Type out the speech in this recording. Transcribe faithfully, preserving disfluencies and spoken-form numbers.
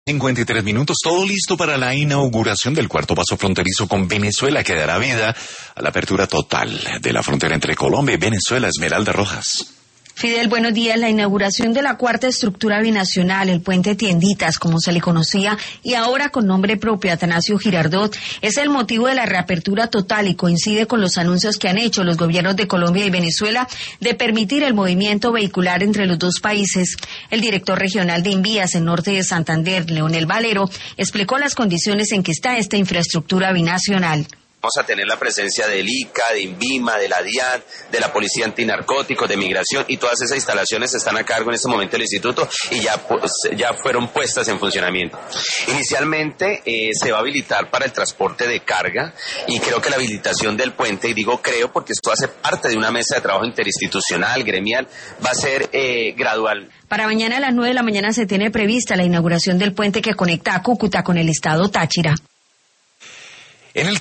cincuenta y tres minutos, todo listo para la inauguración del cuarto paso fronterizo con Venezuela, que dará vida a la apertura total de la frontera entre Colombia y Venezuela. Esmeralda Rojas. Fidel, buenos días. La inauguración de la cuarta estructura binacional, el puente Tienditas, como se le conocía, y ahora con nombre propio, Atanasio Girardot, es el motivo de la reapertura total y coincide con los anuncios que han hecho los gobiernos de Colombia y Venezuela de permitir el movimiento vehicular entre los dos países. El director regional de Invías en Norte de Santander, Leonel Valero, explicó las condiciones en que está esta infraestructura binacional. Vamos a tener la presencia del I C A, de INVIMA, de la DIAN, de la Policía Antinarcóticos, de Migración, y todas esas instalaciones están a cargo en este momento del instituto y ya, pues, ya fueron puestas en funcionamiento. Inicialmente eh, se va a habilitar para el transporte de carga, y creo que la habilitación del puente, y digo creo porque esto hace parte de una mesa de trabajo interinstitucional, gremial, va a ser eh, gradual. Para mañana a las nueve de la mañana se tiene prevista la inauguración del puente que conecta a Cúcuta con el estado Táchira. En el